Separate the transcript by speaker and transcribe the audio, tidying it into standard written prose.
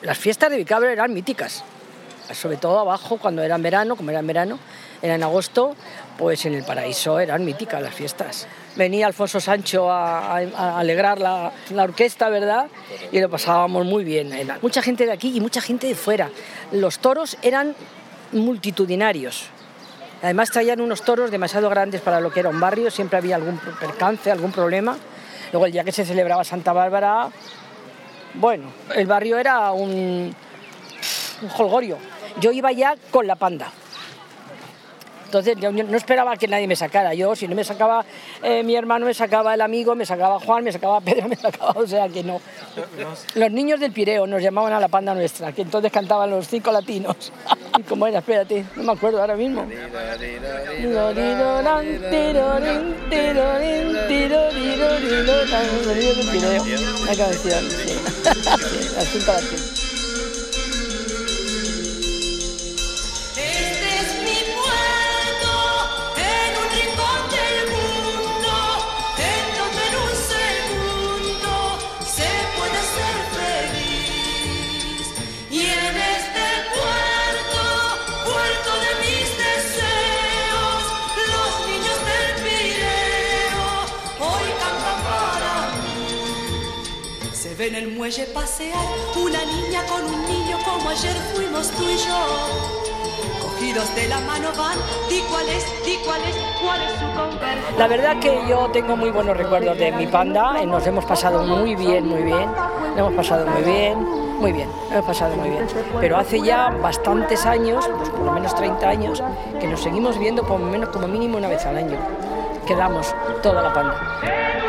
Speaker 1: Las fiestas de Vicabro eran míticas, sobre todo abajo cuando era en verano, como era en verano, era en agosto, pues en el Paraíso eran míticas las fiestas. Venía Alfonso Sancho a alegrar la orquesta, ¿verdad? Y lo pasábamos muy bien. Era mucha gente de aquí y mucha gente de fuera. Los toros eran multitudinarios. Además traían unos toros demasiado grandes para lo que era un barrio, siempre había algún percance, algún problema. Luego el día que se celebraba Santa Bárbara, bueno, el barrio era un jolgorio. Yo iba ya con la panda. Entonces yo no esperaba que nadie me sacara. Yo, si no me sacaba mi hermano, me sacaba el amigo, me sacaba Juan, me sacaba Pedro, me sacaba... O sea que no. Los niños del Pireo nos llamaban a la panda nuestra, que entonces cantaban los 5 latinos. ¿Cómo era? Espérate, no me acuerdo ahora mismo. Los niños del Pireo. La canción, sí. Las 5 latinos.
Speaker 2: En el muelle pasear una niña con un niño como ayer fuimos tú y yo. Cogidos de la mano van, di cuál es su conversación.
Speaker 1: La verdad que yo tengo muy buenos recuerdos de mi panda, nos hemos pasado muy bien, hemos pasado muy bien. Pero hace ya bastantes años, pues por lo menos 30 años, que nos seguimos viendo como mínimo una vez al año. Quedamos toda la panda.